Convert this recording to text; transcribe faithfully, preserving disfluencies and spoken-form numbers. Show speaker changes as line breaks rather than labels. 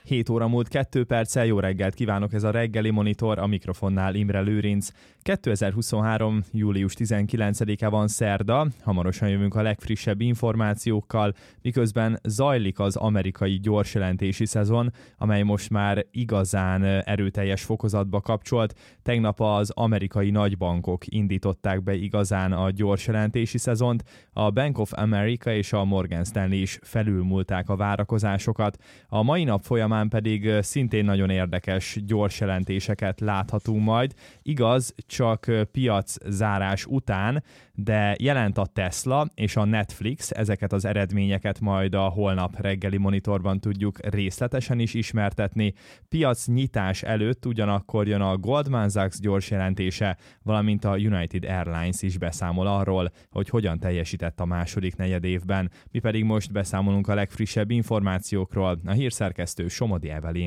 hét óra múlt kettő perccel, jó reggelt kívánok, ez a reggeli monitor, a mikrofonnál Imre Lőrinc. kétezer-huszonhárom. július tizenkilencedike van, szerda, hamarosan jövünk a legfrissebb információkkal, miközben zajlik az amerikai gyorsjelentési szezon, amely most már igazán erőteljes fokozatba kapcsolt. Tegnap az amerikai nagybankok indították be igazán a gyorsjelentési szezont, a Bank of America és a Morgan Stanley is felülmúlták a várakozásokat. A mai nap folyamán pedig szintén nagyon érdekes gyors jelentéseket láthatunk majd. Igaz, csak piaczárás után, de jelent a Tesla és a Netflix, ezeket az eredményeket majd a holnap reggeli monitorban tudjuk részletesen is ismertetni. Piacnyitás előtt ugyanakkor jön a Goldman Sachs gyors jelentése, valamint a United Airlines is beszámol arról, hogy hogyan teljesített a második negyedévben. Mi pedig most beszámolunk a legfrissebb információkról. A hírszerkesztő Somodi Evelyn.